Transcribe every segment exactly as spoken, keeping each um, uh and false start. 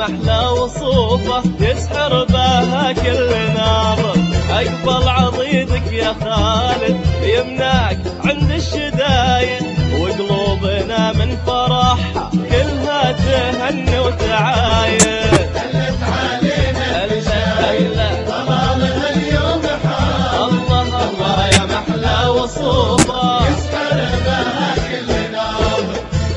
محلى وصوفه يسحر بها كل ناظر. أقبل عضيدك يا خالد يمنعك عند الشدايد، وقلوبنا من فرحها كلها تهني وتعايد. هلت علينا المشايب طلالها اليوم حار، الله الله يا محلى وصوفه يسحر بها كل ناظر.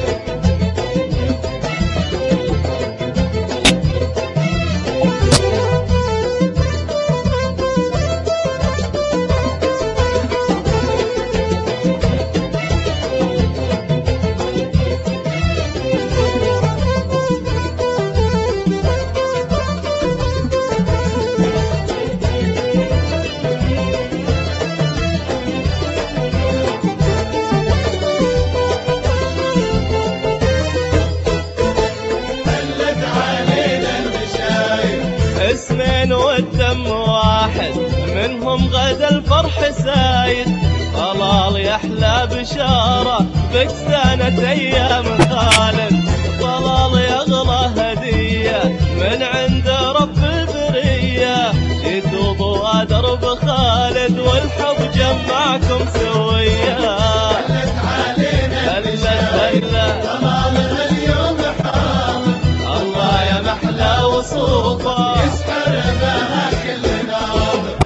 اسمين والدم واحد منهم غدا الفرح سايد. طلال يحلى بشارة بك سنة أيام خالد. طلال يغلى هدية من عند رب البرية، جيتوا بوادر بخالد والحب جمعكم سوية. هلت علينا المشايب طلالها اليوم حار، الله يا محلى وصوفه يسحر بها كل ناظر.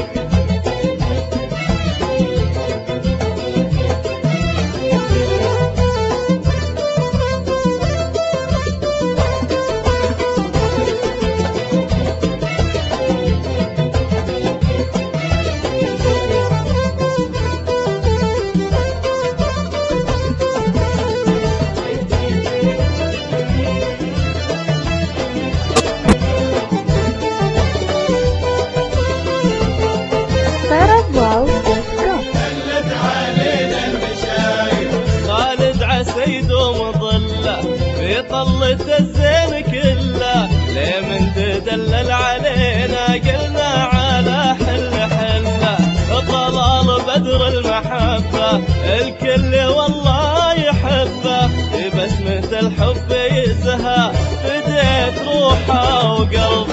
هلت علينا المشايب خالد عسيد ومظله في طلة الزين كله. ليه من تدلل علينا قلنا على حل حله. طلال بدر المحبة الكل والله يحبه، ببسمة الحب يزهى فديت روحه وقلبه.